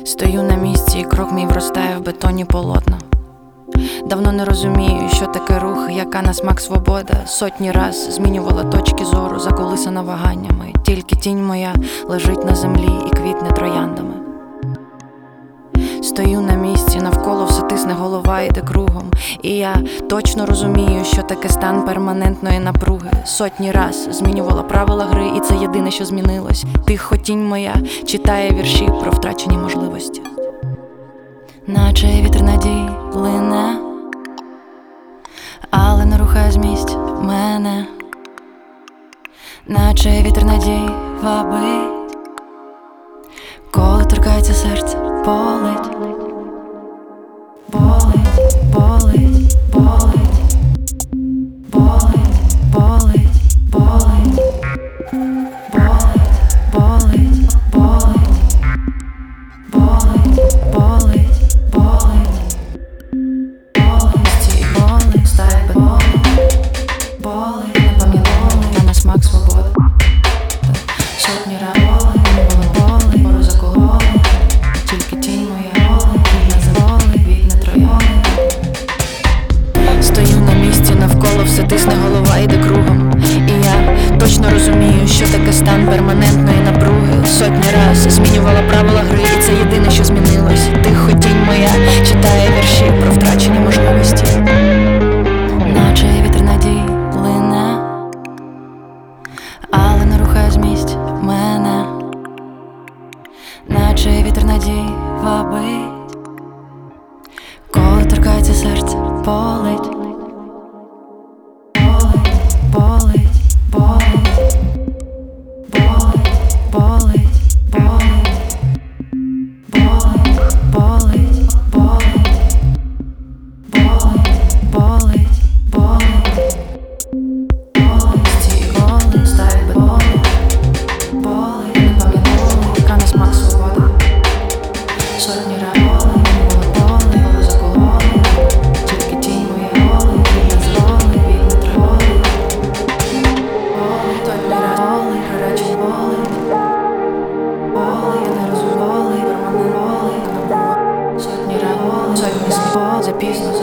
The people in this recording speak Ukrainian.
Стою на місці, і крок мій вростає в бетонні полотна. Давно не розумію, що таке рух, яка на смак свобода. Сотні раз змінювала точки зору, заколисана ваганнями. Тільки тінь моя лежить на землі і квітне трояндами. Стою на місці, навколо все тисне, голова йде кругом. І я точно розумію, що таке стан перманентної напруги. Сотні раз змінювала правила гри, і це єдине, що змінилось. Тихо тінь моя читає вірші про втрачені можливості. Наче вітер надій лине, але не рухає з місць мене. Наче вітер надій вабить, коли торкається серце, болить, болить, болить, болить, болить, болить, болить, болить, болить, болить, болить, болить, болить, болить, болить, стає болить, болить, не пам'ятаю, я на смак свободи. Сотні раз болить, пору закололи, тільки тінь моя болить, не заволить, вітне трояни. Стою на місці, навколо все тисне, голова йде кругом. І я точно розумію, що таке стан перманентної напруги. Сотні раз змінювала правила гри, і це єдине, що змінилось. Тихо тінь моя читає вірші про втрачені можливості. Наче вітер надій лине, але не рухає з місць мене. Наче вітер надій вабить, коли торкається серце, болить, болить, болить, болить, болить, болить, болить, болить, болить, болить, болить, болить, болить, стає болить, болить, не пам'ятаю, яка на смак свобода. Сотні раз болить, пору закололи, тільки тінь моя болить, не зволить, вітне триволи. Болить, сотні раз болить, гарячий болить, болить, я не розумію, болить, перманент болить. Сотні раз болить, сотні слів, запізно.